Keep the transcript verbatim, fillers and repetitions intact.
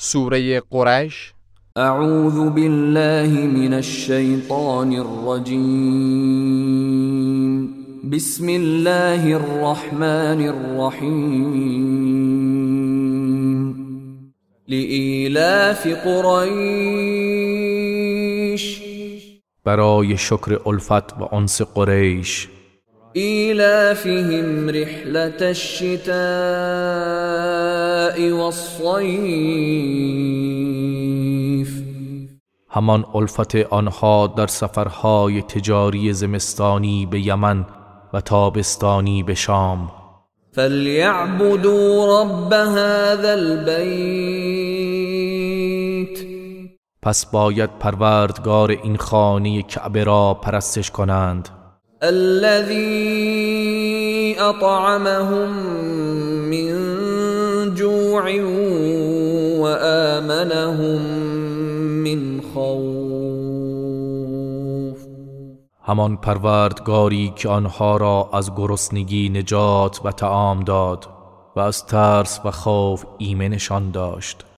سوره قریش. اعوذ بالله من الشیطان الرجیم. بسم الله الرحمن الرحیم. لإیلاف قریش، برای شکر الفت و انس قریش. ایلافهم رحلة الشتاء والصیف، همان الفت آنها در سفرهای تجاری زمستانی به یمن و تابستانی به شام. فلیعبدوا رب هذا البیت، پس باید پروردگار این خانه کعبه را پرستش کنند. الذي اطعمهم من جوع وآمنهم من خوف، همان پروردگاری که آنها را از گرسنگی نجات و طعام داد و از ترس و خوف ایمنشان داشت.